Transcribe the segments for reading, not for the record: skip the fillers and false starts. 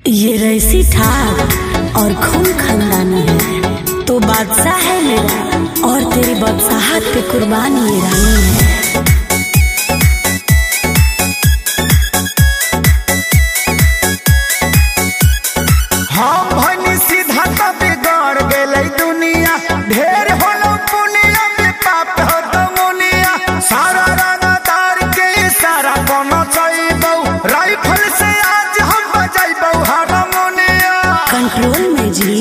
ये रईसी ठाक और खून खानदानी है, तो बादशाह है मेरा और तेरी बादशाहत पे कुर्बान ये रानी है। कंट्रोल में जी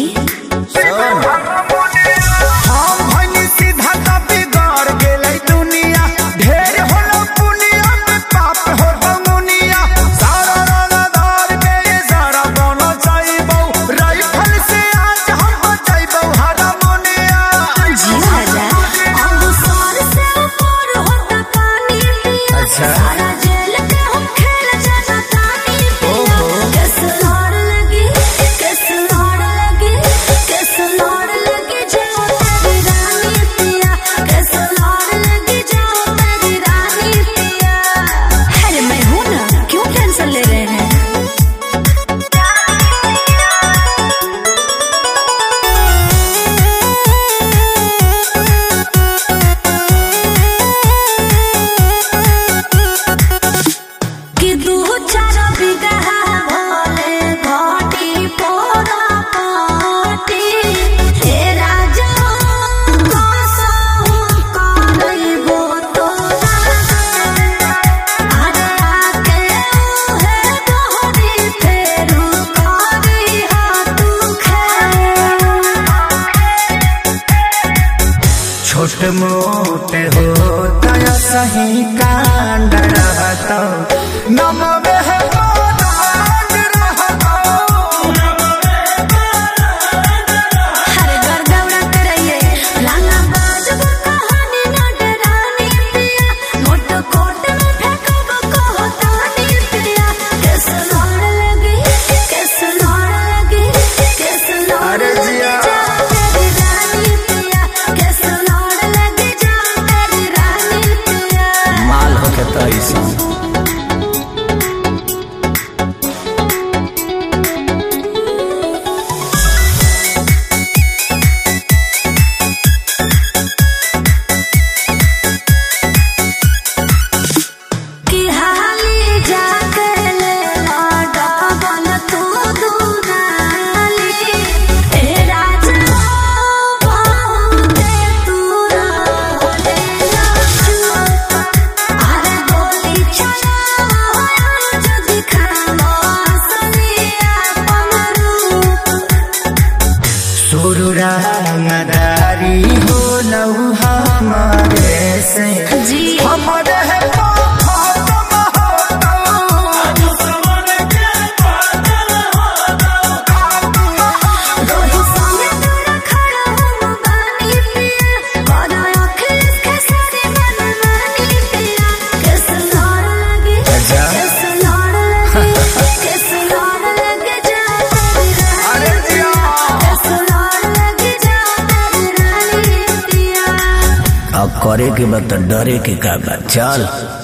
छोट मोट होता सही कांड रहता नमवे है रंगदारी हो लहू हमारे से हमारे है अब करे के बाद डरे के का बात चल।